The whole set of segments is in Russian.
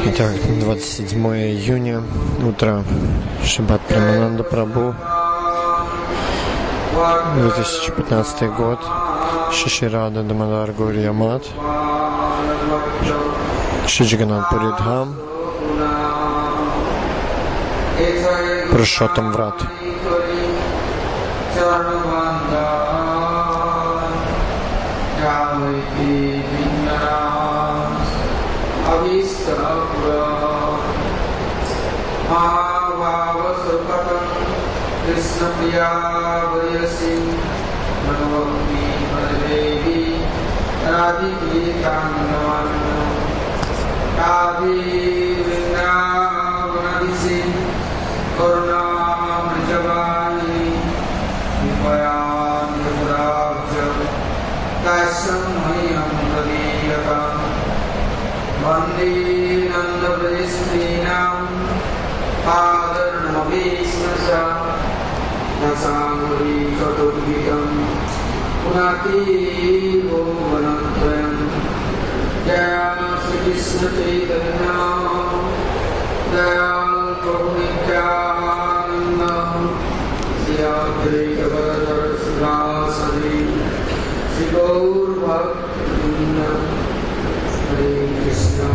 Итак, 27 июня, утро, Шаббат Премананда Прабху, 2015 год, Шиширада Дамодар Гауриya Мат, Шри Джаганнат Пури Дхам, Пурушоттам Врат. Krishna Priya Variyasi Manavakti Maladevi Radhiki Kandavanna Radhi Vrindavanadisi Karuna Mrijavani Vipayan Yudravja Dasyam Mayam Radiyakam Vandi Nanda Vristinam Padar Navisnasa Nasangri Chaturvidam Unati Bhuvanatram Jaya Sri Krishna Chaitanya Jaya Prabhu Nityananda Sri Advaita Gadadhara Sivasadi Sri Gaur Bhaktivinoda Hare Krishna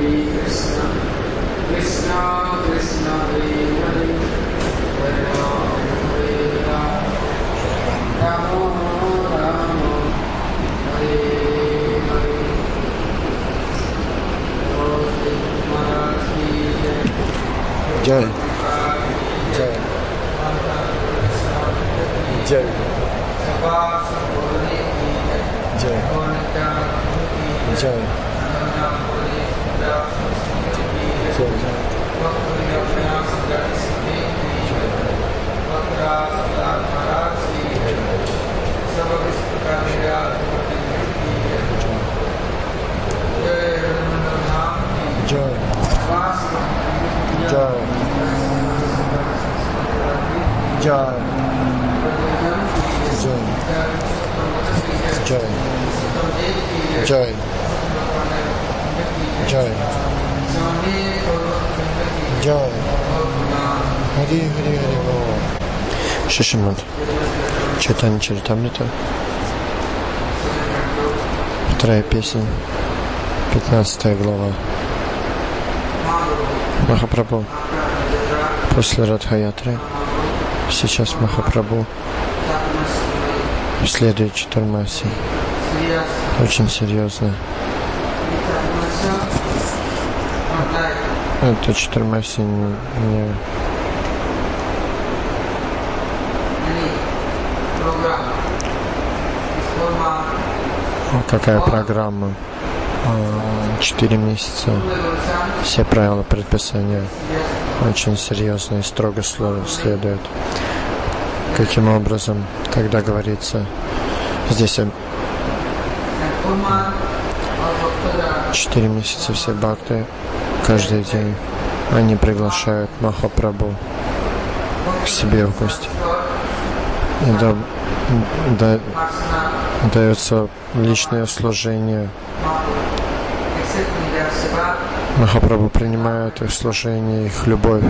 Krishna Krishna Hare Hare Hare Rama Rama Hare Hare Jai Jai Jai Jai Jai Шишимад Чайтанья Чаритамрита, вторая песня, 15 глава. Махапрабху после Радха-ятры, сейчас Махапрабху следует Чатурмаси. Очень серьезно. Это Чатурмаси не... Какая программа? 4 месяца. Все правила, предписания очень серьезно и строго следуют. Каким образом, когда говорится, здесь 4 месяца все бхакты каждый день они приглашают Махапрабху к себе в гости. И дается личное служение. Махапрабху принимает их служение, их любовь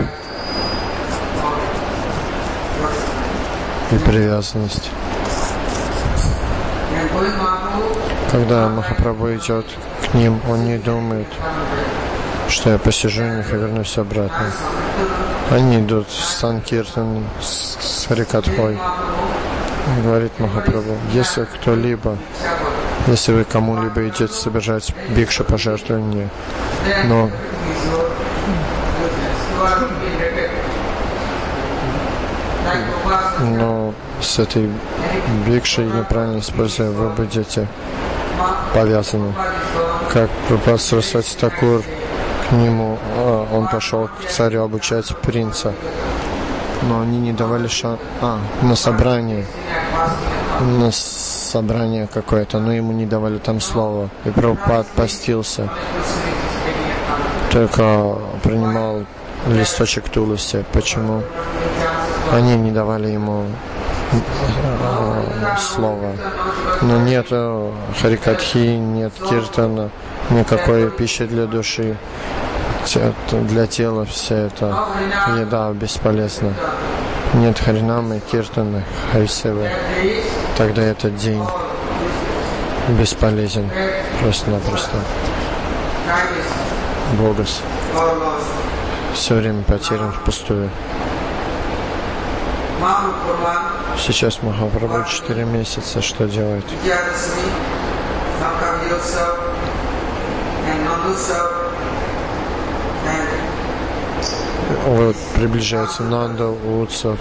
и привязанность. Когда Махапрабху идет к ним, он не думает, что я посижу у них и вернусь обратно. Они идут в Санкиртан с Харикатхой. Говорит Махапрабху, если вы кому-либо идете собирать бикшу пожертвования, но с этой бикшей неправильно используя, вы будете повязаны. Как Прабхупада Сарасвати Такур, к нему, он пошел к царю обучать принца, но они не давали на собрание какое-то, но ему не давали там слова. И Прабхупад постился, только принимал листочек тулуси. Почему? Они не давали ему слова. Но нет Харикатхи, нет киртана, никакой пищи для души. Для тела вся эта еда бесполезна. Нет харинамы, киртаны, хайсевы. Тогда этот день бесполезен просто-напросто. Богос все время потерян впустую. Сейчас Махапрабху 4 месяца что делает? Вот приближается Нанда, Утсав.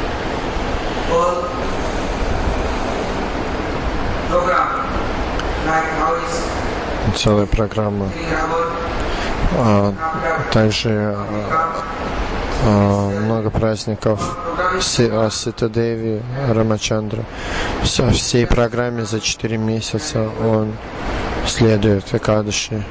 Целая программа. Также много праздников Сита-Деви, Рамачандра. Во всей программе за 4 месяца он следует Экадаши.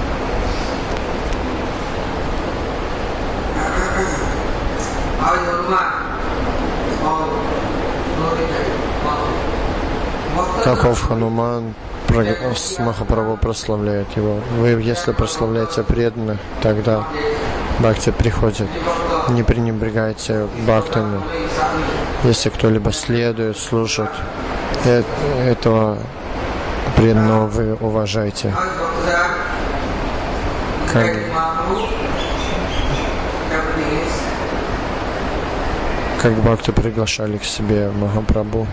Каков Хануман, Махапрабху прославляет его. Вы, если прославляете преданных, тогда бхакти приходит. Не пренебрегайте бхактами. Если кто-либо следует, служит, этого преданного вы уважаете. Как бхакти приглашали к себе Махапрабху.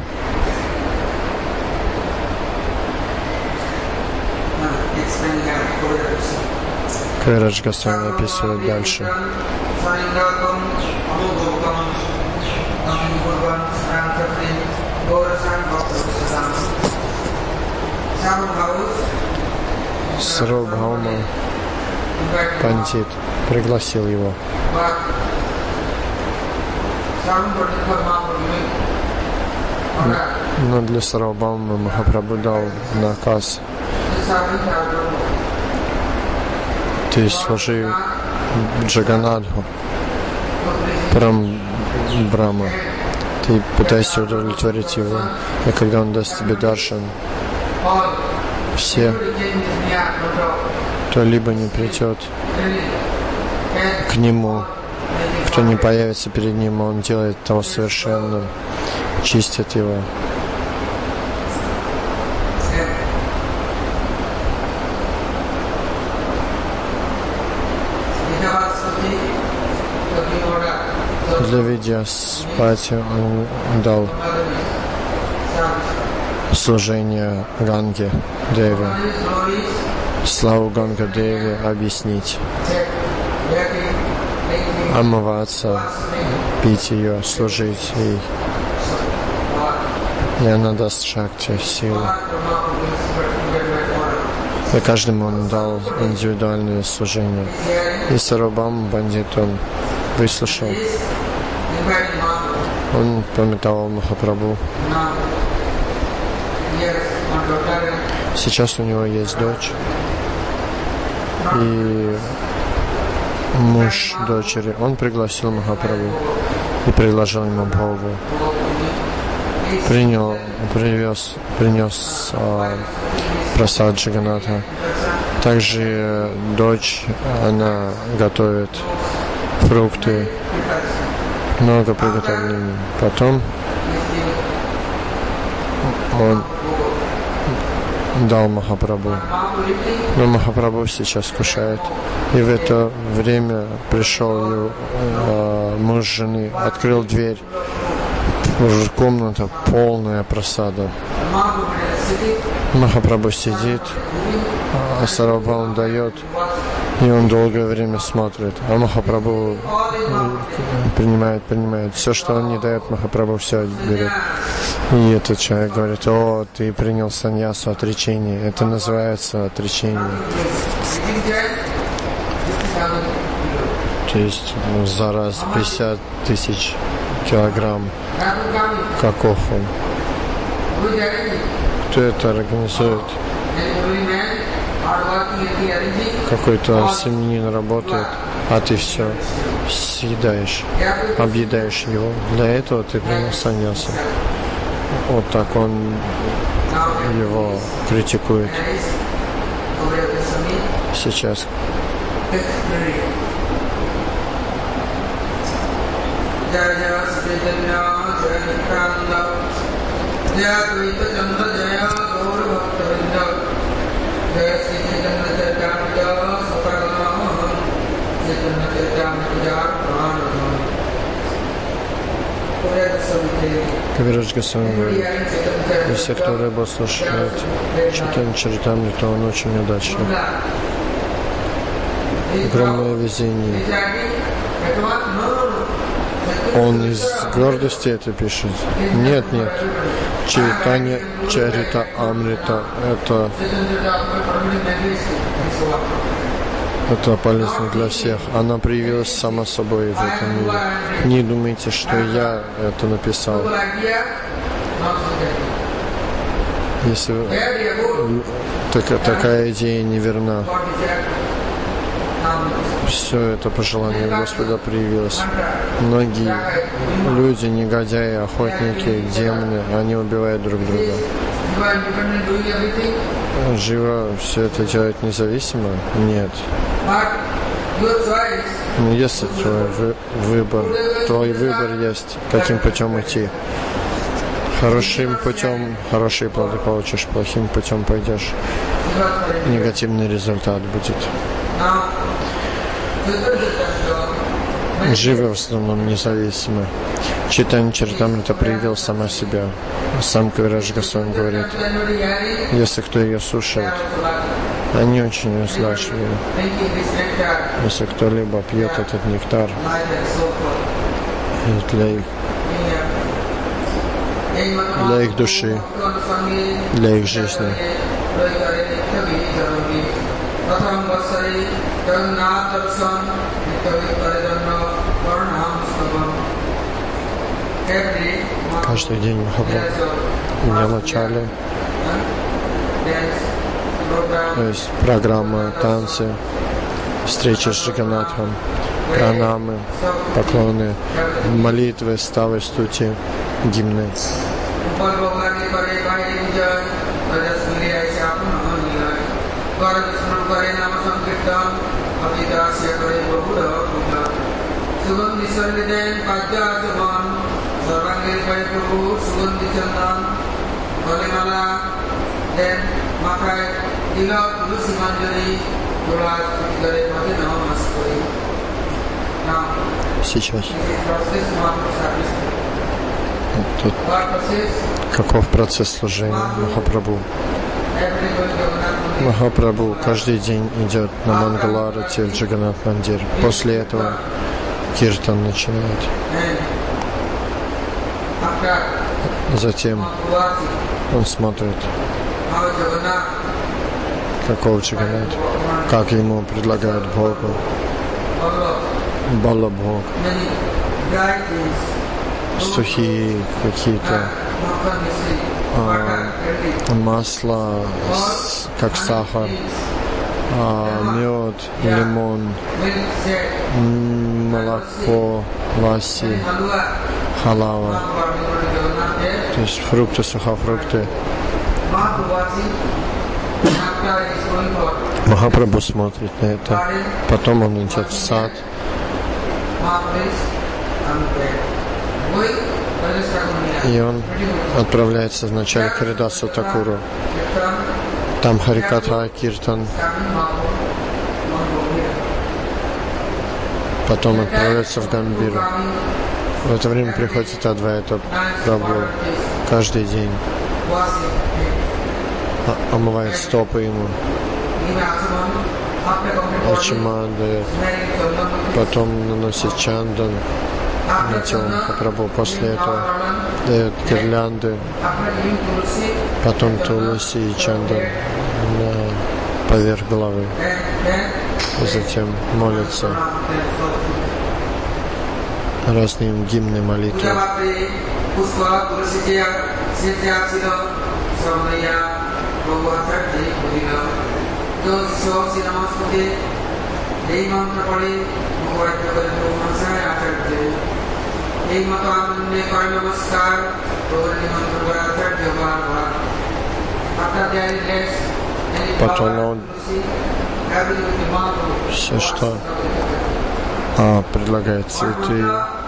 Кайрадж Госвами описывает дальше. Сарвабхаума Пандит пригласил его. Но для Сарвабхаума Махапрабху дал наказ: ты служи Джаганнатху, Брахма. Ты пытаешься удовлетворить его. И когда он даст тебе даршан, все, кто либо не придет к нему, кто не появится перед ним, он делает того совершенным, чистит его. Для Видьяспати он дал служение Ганге Деви, славу Ганга Деви объяснить, омываться, пить ее, служить ей. И она даст шакти, силу. И каждому он дал индивидуальное служение. И Сарвабхаума Пандит он выслушал. Он пометовал Махапрабху. Сейчас у него есть дочь. И муж дочери. Он пригласил Махапрабху и предложил ему Богу. Принес прасад Джаганнатха. Также дочь, она готовит фрукты, много приготовлений. Потом он дал Махапрабху. Но Махапрабху сейчас кушает. И в это время пришел его муж жены, открыл дверь. Комната полная прасада. Махапрабху сидит, а Сарвабхаума дает, и он долгое время смотрит. А Махапрабху принимает. Все, что он не дает, Махапрабху все берет. И этот человек говорит: о, ты принял саньясу, отречение. Это называется отречение. То есть за раз 50 тысяч килограмм. Каков он? Кто это организует? Какой-то семьянин работает, а ты все съедаешь, объедаешь его. Для этого ты принял саньясу. Вот так он его критикует. Сейчас Кавирадж Госвами говорит, если кто рыба слушает Чайтанья Чаритамриту, он очень удачлив. Огромное везение. Он из гордости это пишет. Нет. Чайтанья Чарита Амрита это полезно для всех. Она проявилась сама собой в этом мире. Не думайте, что я это написал. Если такая идея неверна. Все это по желанию Господа проявилось. Многие люди, негодяи, охотники, демоны, они убивают друг друга. Жива все это делает независимо? Нет. Но если твой выбор есть, каким путем идти. Хорошим путем хорошие плоды получишь, плохим путем пойдешь, негативный результат будет. Живы в основном независимо. Чайтанья Чаритамрита проявил сама себя. Сам Кавирадж Госвами говорит, если кто ее слушает, они очень услажливы. Если кто-либо пьет этот нектар для их души, для их жизни. Каждый день Махапрабху в начале, то есть программа танцы, встреча с Джаганнатхом, пранамы, поклоны, молитвы, ставы, стути, гимны. Сейчас. Тут каков процесс служения Махапрабху? Махапрабху каждый день идет на Мангаларати в Джаганнат-мандир. После этого киртан начинает. Затем он смотрит, каков Джаганнат, как ему предлагают Богу, Балла-Бог, сухие какие-то масло, как сахар, мед, лимон, молоко, ласси, халава, то есть фрукты, сухофрукты. Махапрабху смотрит на это, потом он идет в сад. И он отправляется вначале к Харидасу Такуру. Там Харикатха, Киртан. Потом отправляется в Гамбиру. В это время приходит Адвайта Прабху каждый день. Омывает стопы ему. Ачима дает. Потом наносит чандан на тело Махапрабху. После этого дает гирлянды, потом туласи и чандан поверх головы. Затем молится разные гимны, молитвы. Потом он все, что предлагает цветы.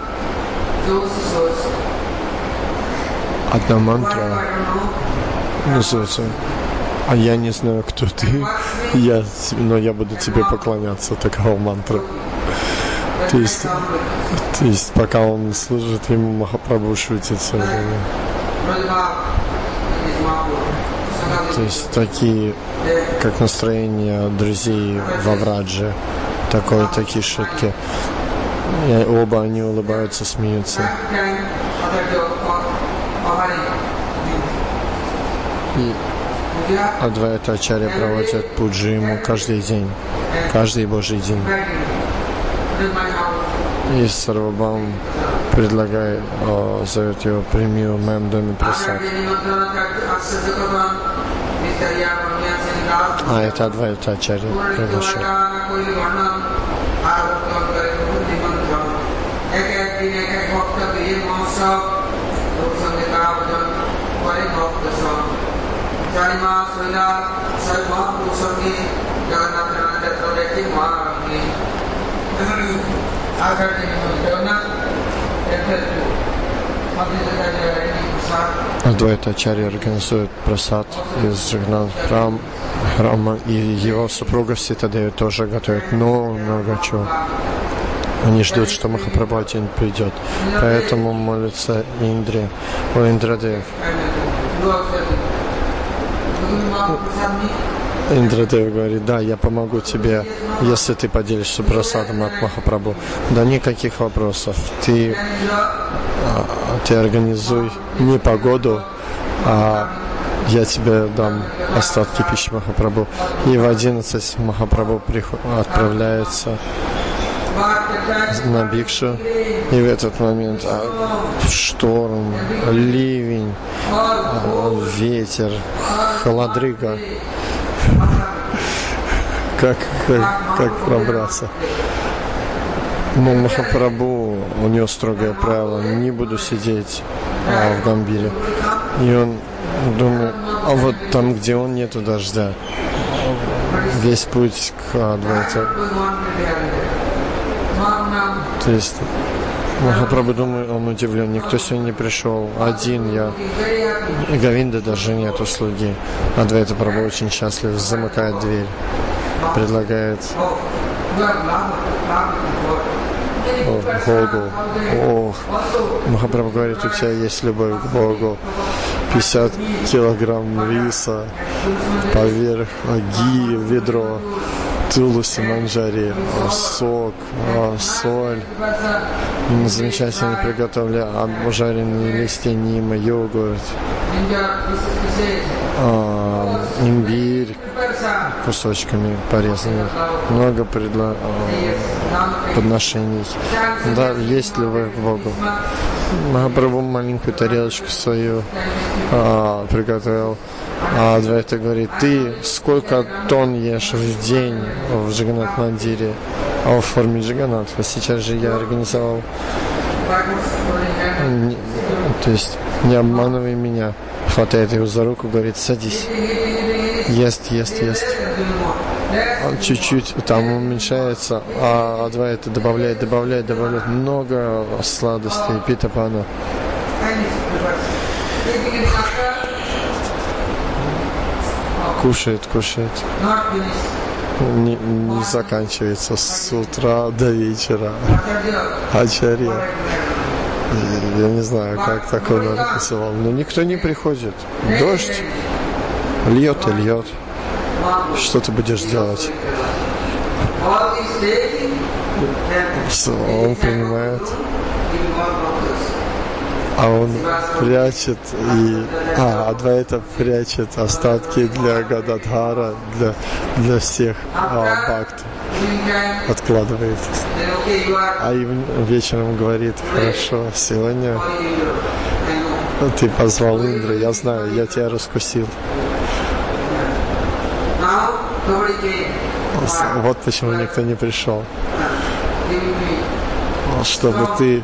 Одна мантра называется «А я не знаю, кто ты, но я буду тебе поклоняться», такова мантра. То есть пока он служит ему, Махапрабху шутит все время. То есть такие, как настроение друзей во Врадже, такие шутки. И оба они улыбаются, смеются. И Адвайта Ачарья проводит пуджи ему каждый день, каждый божий день. И Сарвабхаум предлагает, зовет его, прими в моем доме присад. Это Адвайта Ачарья приглашает. Адвайта Ачарья организует прасад из Джаганнат храма, и его супруга Ситадеви тоже готовит много чего. Они ждут, что Махапрабху день придет. Поэтому молится Индрадев. Индрадев говорит: да, я помогу тебе, если ты поделишься прасадом от Махапрабху. Да никаких вопросов. Ты организуй не погоду, а я тебе дам остатки пищи Махапрабху. И в 11 Махапрабху отправляется на Бикшу, и в этот момент шторм, ливень, ветер, холодрыга. Как пробраться? Но Махапрабху, у него строгое правило: не буду сидеть в Гамбире. И он думает, а вот там, где он, нету дождя. Весь путь к Адвайту. То есть Махапрабху думает, он удивлен, никто сегодня не пришел, один я. И Говинда даже нет услуги. Адвайта Прабху очень счастлив, замыкает дверь, предлагает Богу. Махапрабху говорит: у тебя есть любовь к Богу. 50 килограмм риса, поверх ги, ведро, тулуси, манджари, сок, соль. Замечательно приготовили обжаренные листья нима, йогурт, имбирь кусочками порезанных. Много подношений. Да, есть любовь к Богу. Махапрабху маленькую тарелочку свою приготовил. А Адвайта говорит: ты сколько тонн ешь в день в Джаганнат-мандире, в форме Джаганнатха? Сейчас же я организовал. То есть не обманывай меня. Хватает его за руку, говорит: садись. Ест. Он чуть-чуть там уменьшается, а Адвайта добавляет много сладостей, питапана. Кушает. Не заканчивается с утра до вечера. Ачарья. Я не знаю, как так он нарисовал. Но никто не приходит. Дождь льет и льет. Что ты будешь делать? Он принимает. А он прячет Адвайта прячет остатки для Гададхара, для всех бхакт. Откладывает. А им вечером говорит: хорошо, сегодня ты позвал Индру, я знаю, я тебя раскусил. Вот почему никто не пришел. Чтобы ты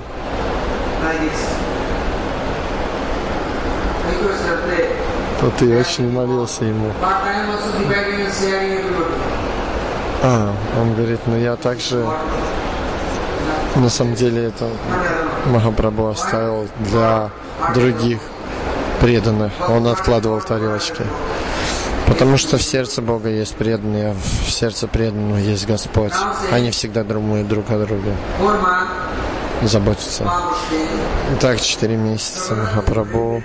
то ты очень молился ему. Он говорит, я также, на самом деле, это Махапрабху оставил для других преданных. Он откладывал тарелочки. Потому что в сердце Бога есть преданные, а в сердце преданного есть Господь. Они всегда думают друг о друге, заботятся. Итак, 4 месяца Махапрабху.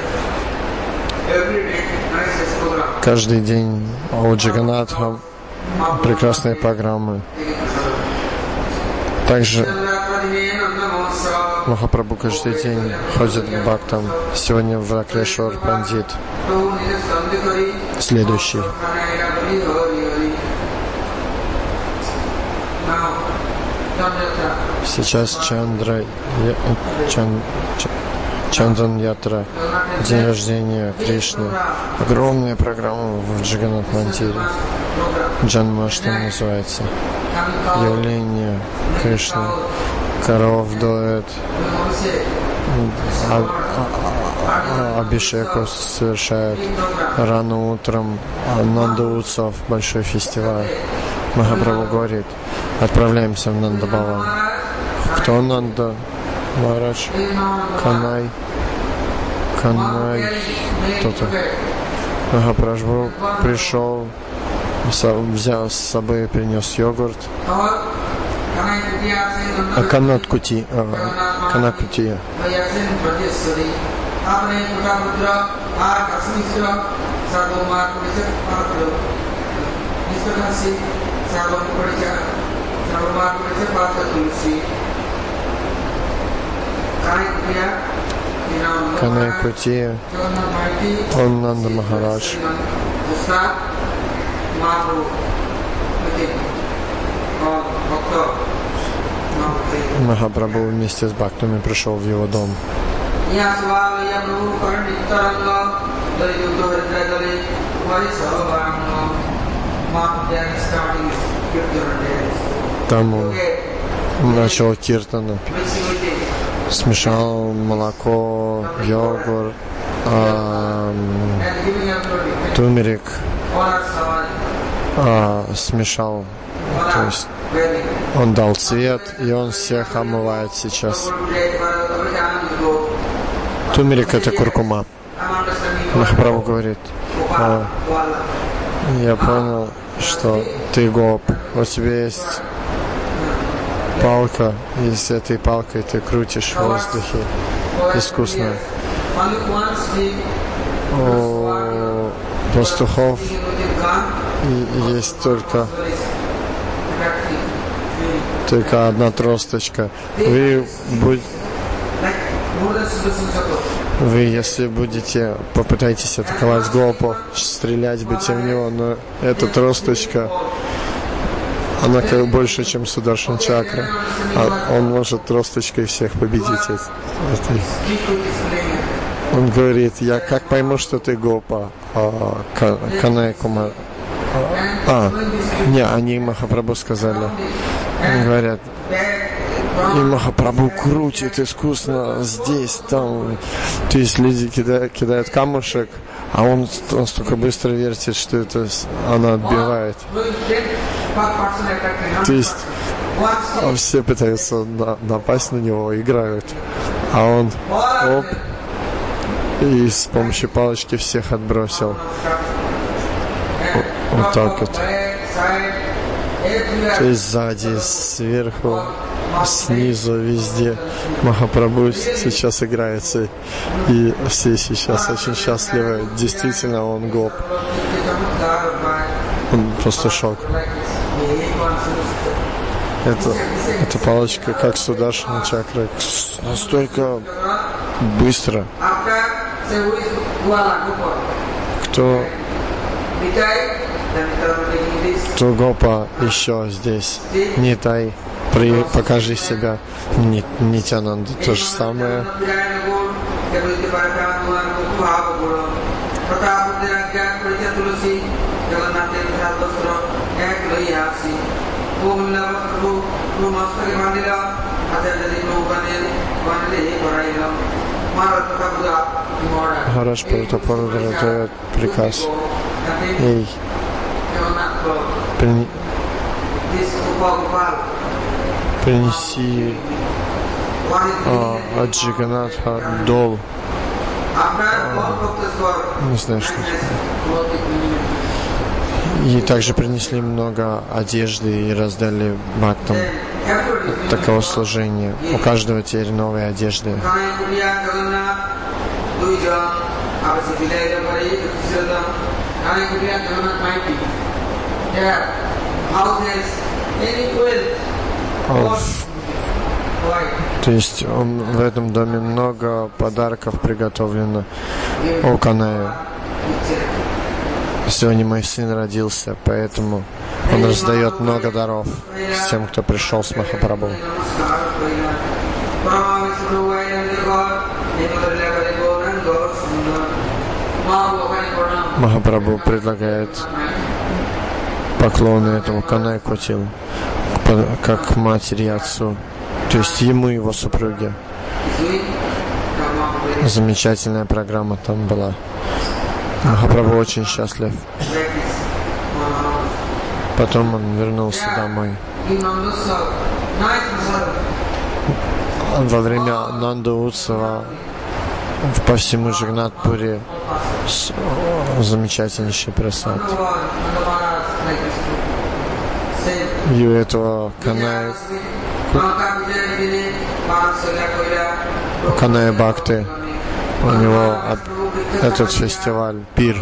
Каждый день у Джаганнатха прекрасные программы. Также Махапрабху каждый день ходит к бхактам. Сегодня Враклешвар Пандит. Следующий. Сейчас Чандран Ятра, день рождения Кришны. Огромная программа в Джаганнат Мандире. Джанмаштами называется. Явление Кришны. Коров доят. Абхишеку совершают. Рано утром Нанда Утсав, большой фестиваль. Махапрабху говорит, отправляемся в Нандабаван. Кто Нанда? Махарадж? Канай. Кто-то. Махапрабху пришел, взял с собой, принес йогурт. Канакутия. Канакутия. Он Нанда Махарадж. Махапрабху вместе с бхактами пришел в его дом. Там он начал киртану, смешал молоко, йогурт, тумерик, смешал, то есть он дал цвет, и он всех омывает сейчас. Тумерик — это куркума. Махапрабху говорит, я понял, что ты гоп, у тебя есть палка, и с этой палкой ты крутишь в воздухе искусно. У пастухов есть только одна тросточка. Вы, если будете, попытаетесь атаковать гопу, стрелять будете в него, но эта тросточка, она как больше, чем Сударшан чакра. Он может тросточкой всех победить. Он говорит, я как пойму, что ты гопа, Канай Кумар. Они Махапрабху сказали. Они говорят, и Махапрабху крутит искусно здесь, там. То есть люди кидают камушек, а он столько быстро вертит, что она отбивает. То есть все пытаются напасть на него, играют. А он и с помощью палочки всех отбросил. Вот так вот. То есть сзади, сверху, снизу, везде Махапрабху сейчас играется. И все сейчас очень счастливы. Действительно, он гоп. Он просто шок. Эта палочка, как Сударшана чакра, настолько быстро. Кто гопа еще здесь? Нитай, покажи себя. Нитянанда то же самое. Махарадж Пратапарудара дает приказ. Эй, принеси от Джаганатха дол. Не знаю, что это. И также принесли много одежды и раздали бхактам такого служения. У каждого теперь новые одежды. То есть в этом доме много подарков приготовлено у Каная. Сегодня мой сын родился, поэтому он раздает много даров тем, кто пришел с Махапрабху. Махапрабху предлагает поклоны этому Канай Котилу, как матери и отцу, то есть ему и его супруге. Замечательная программа там была. Махапрабху очень счастлив. Потом он вернулся домой. Во время Нанда Утсава по всему Джаганнатпуре замечательнейший прасад. И у этого Каная Бхакти, у него этот фестиваль, пир.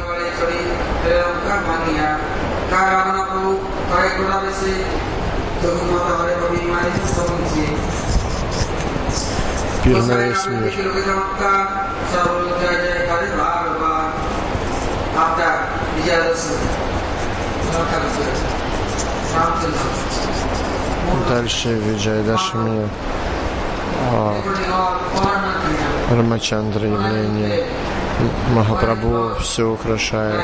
Пир на весь мир. Дальше Виджайдашми, Рамачандра явление. Махапрабху все украшает.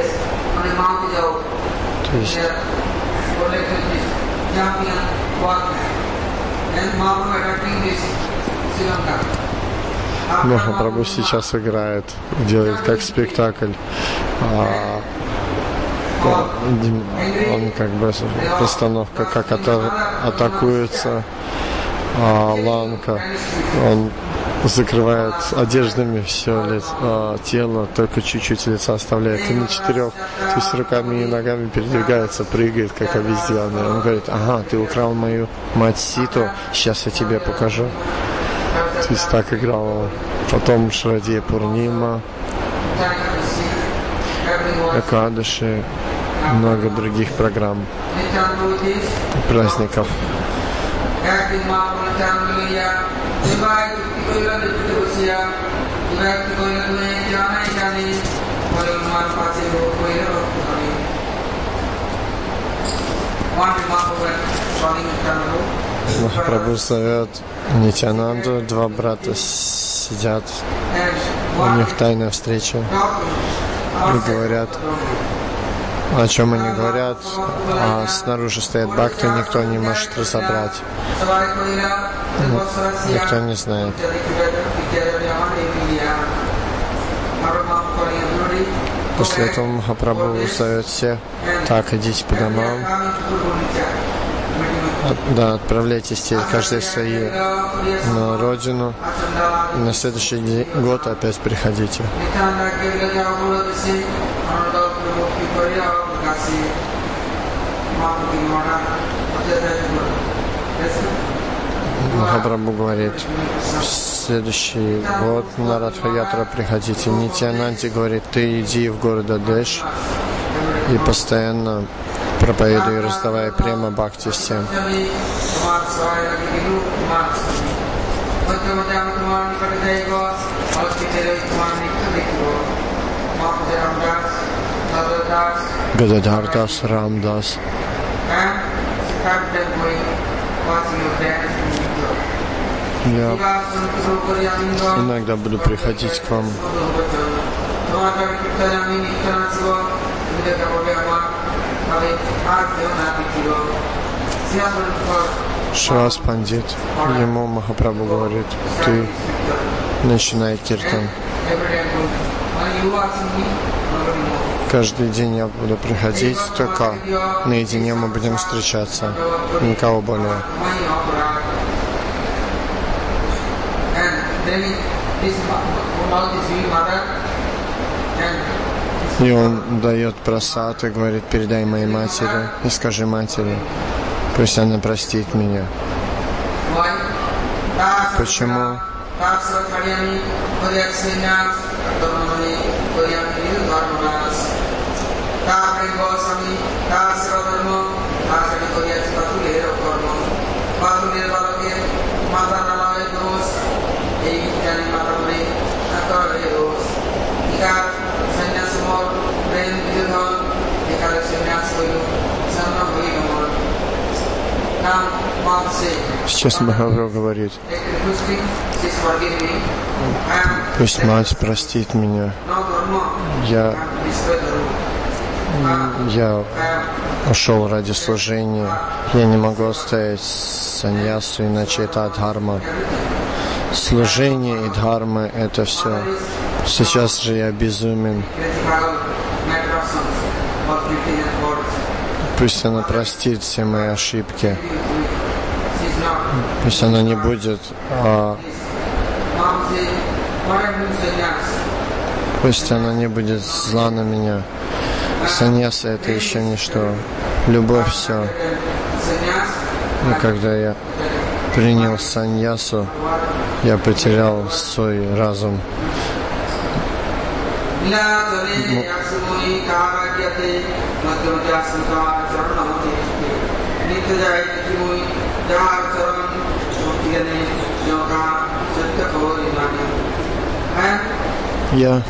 То есть Махапрабху сейчас играет, делает как спектакль. Он как бы постановка, как атакуется Ланка. Он закрывает одеждами все тело, только чуть-чуть лица оставляет. И на 4, то есть руками и ногами передвигается, прыгает, как обезьяна. Он говорит: ага, ты украл мою мать Ситу, сейчас я тебе покажу. То есть так играл он. Потом Шрадия Пурнима, Экадаши, много других программ, праздников. Махапрабху зовет Нитьянанду, 2 брата сидят, у них тайная встреча и говорят, о чем они говорят, а снаружи стоят бхакты, никто не может разобрать, никто не знает. После этого Махапрабху зовет всех: так, идите по домам, да, отправляйтесь теперь каждый свои на родину, и на следующий год опять приходите. Махапрабху говорит: в следующий год на Радха-ятру приходите. Нитьянанди говорит: ты иди в город Адеш и постоянно проповедуй, раздавая према бхакти всем. Гададхар-дас, Рамдас. Я иногда буду приходить к вам. Шрас Пандит, ему Махапрабху говорит: ты начинай киртан. Каждый день я буду приходить, только наедине мы будем встречаться, никого более. И он дает просад и говорит: передай моей матери и скажи матери, пусть она простит меня. Почему? Сейчас Махапрабху говорит: пусть мать простит меня. Я ушел ради служения. Я не могу оставить саньясу, иначе это дхарма. Служение и дхарма — это все. Сейчас же я безумен. Пусть она простит все мои ошибки. Пусть она не будет, пусть она не будет зла на меня. Саньяса — это еще ничто. Любовь — все. И когда я принял саньясу, я потерял свой разум. Я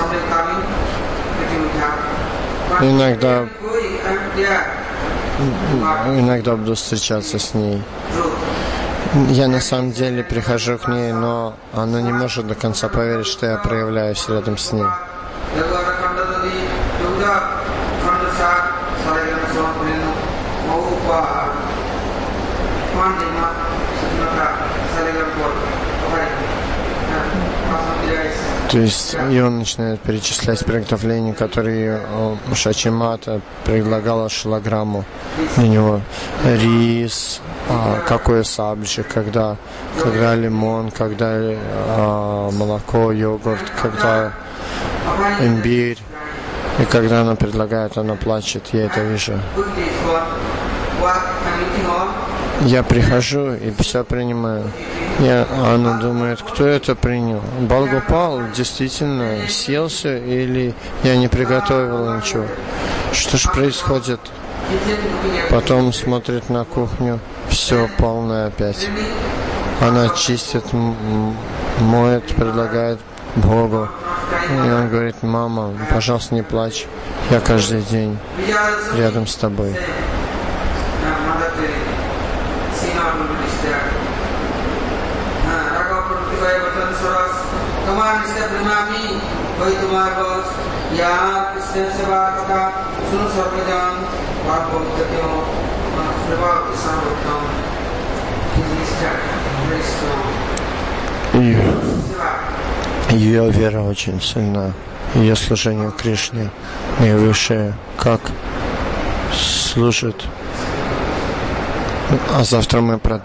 иногда буду встречаться с ней. Я на самом деле прихожу к ней, но она не может до конца поверить, что я проявляюсь рядом с ней. То есть и он начинает перечислять приготовления, которые Шачимата предлагала Шилаграмму. У него рис, какое сабджи, когда лимон, когда молоко, йогурт, когда имбирь. И когда она предлагает, она плачет, я это вижу. Я прихожу и все принимаю. Она думает, кто это принял? Балгопал действительно съелся или я не приготовила ничего? Что ж происходит? Потом смотрит на кухню, все полное опять. Она чистит, моет, предлагает Богу. И он говорит: мама, пожалуйста, не плачь. Я каждый день рядом с тобой. Ее вера очень сильна, ее служение Кришне наивысшее, как служит. А завтра мы продолжим.